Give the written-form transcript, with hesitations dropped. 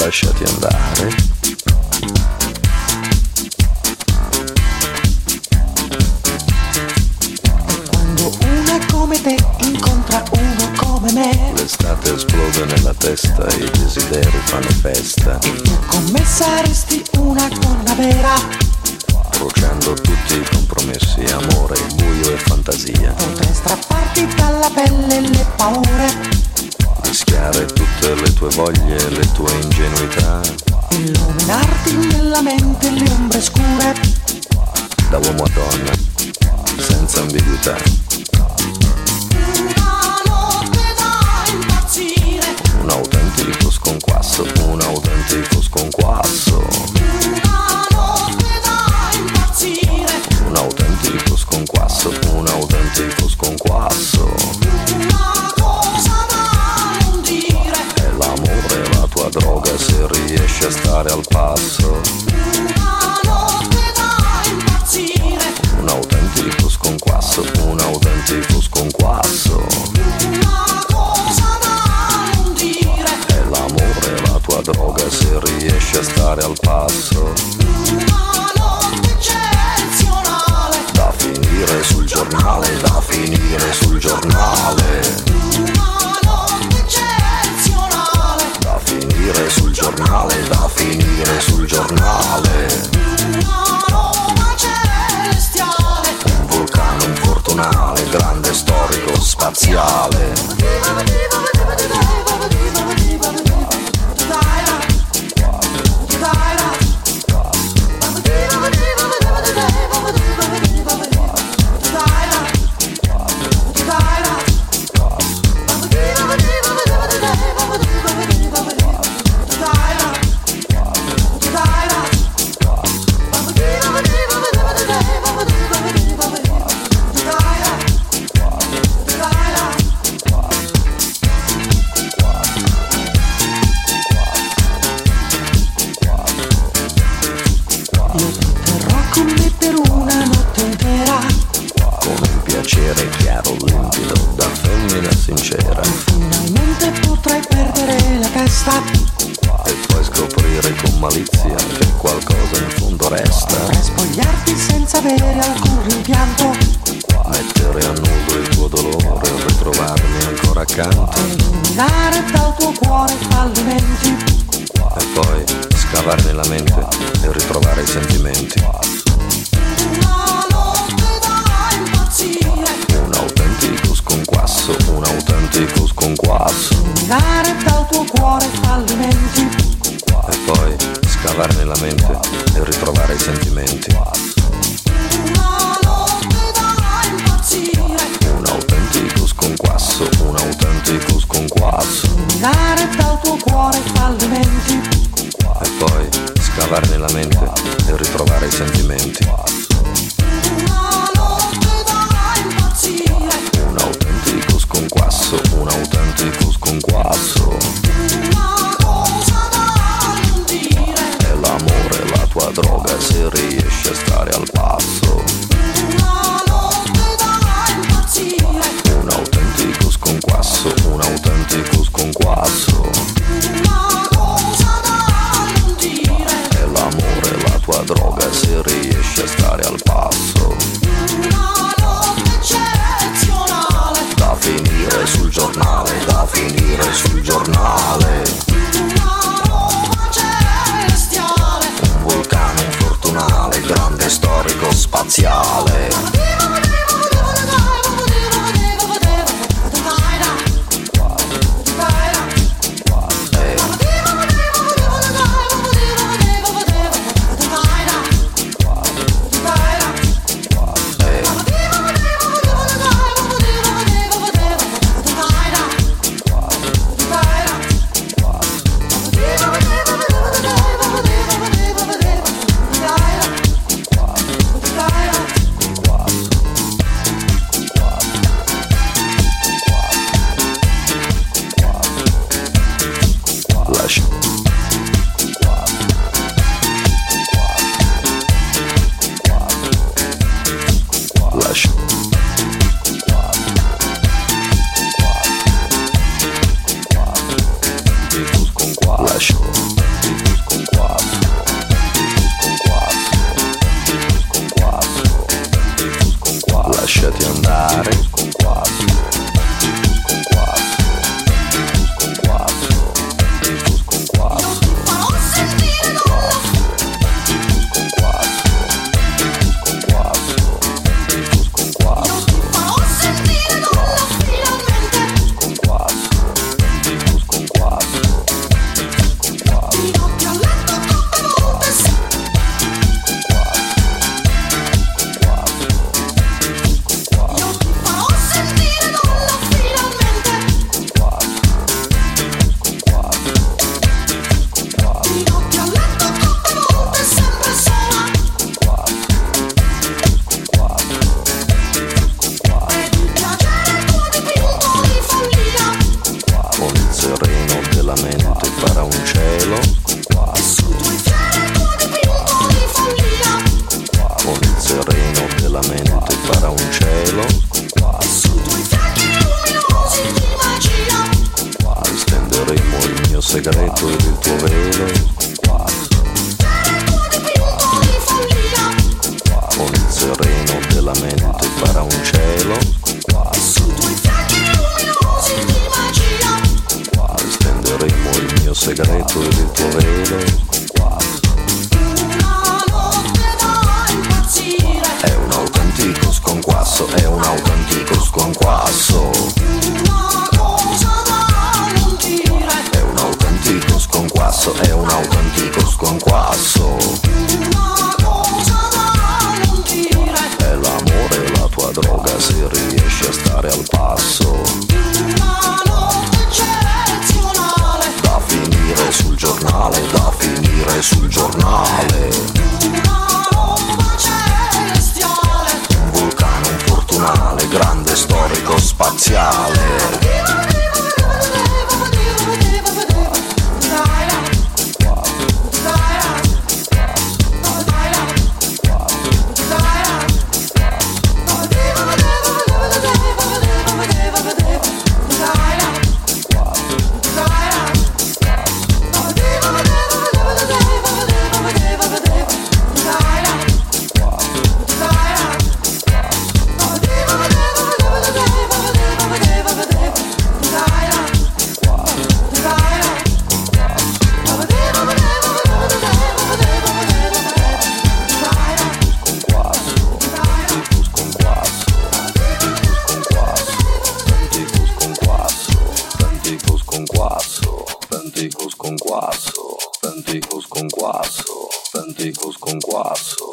lasciati andare. Come te incontra uno come me, l'estate esplode nella testa e i desideri fanno festa. e tu con me saresti una donna vera, bruciando tutti i compromessi, amore, buio e fantasia. potrei strapparti dalla pelle le paure, Mischiare tutte le tue voglie e le tue ingenuità. illuminarti nella mente le ombre scure, Da uomo a donna, senza ambiguità. Un autentico sconquasso, un autentico sconquasso. Un autentico sconquasso, un autentico sconquasso. È l'amore la tua droga se riesci a stare al passo. Un autentico sconquasso, un autentico sconquasso. L'amore è la tua droga se riesci a stare al passo. Una notte eccezionale, Da finire sul giornale, da finire sul giornale. una notte eccezionale, Da finire sul giornale, da finire sul giornale. una Roma celestiale, Un vulcano infortunale, grande storico spaziale. Chiaro, limpido, da femmina sincera. finalmente potrai perdere la testa, E poi scoprire con malizia che qualcosa in fondo resta. potrai spogliarti senza avere alcun rimpianto, Mettere a nudo il tuo dolore e ritrovarmi ancora accanto. eliminare dal tuo cuore fallimenti, E poi scavare nella mente e ritrovare i sentimenti. una notte da impazzire, Un autentico sconquasso, un autentico sconquasso. eliminare dal tuo cuore fallimenti, E poi scavare nella mente e ritrovare i sentimenti. una notte da impazzire, Un autentico sconquasso, un autentico sconquasso. eliminare dal tuo cuore fallimenti, E poi scavare nella mente e ritrovare i sentimenti. una notte da impazzire, Un autentico sconquasso, un autentico sconquasso. una cosa da non dire, È l'amore la tua droga se riesci a stare al passo. una notte da impazzire, Un autentico sconquasso, un autentico sconquasso. una cosa da non dire, È l'amore la tua droga se riesci a stare andare con quattro, con quattro, con quattro, con quattro. Io ti farò sentire segreto ed il tuo velo, con il sereno della mente farà un cielo, stenderemo il mio segreto ed il tuo velo. È un autentico sconquasso, è un autentico sconquasso. È un autentico sconquasso, è un autentico sconquasso. È l'amore la tua droga se riesci a stare al passo. Da finire sul giornale, da finire sul giornale. Un vulcano infortunale, grande storico spaziale. Tanticus con quasso,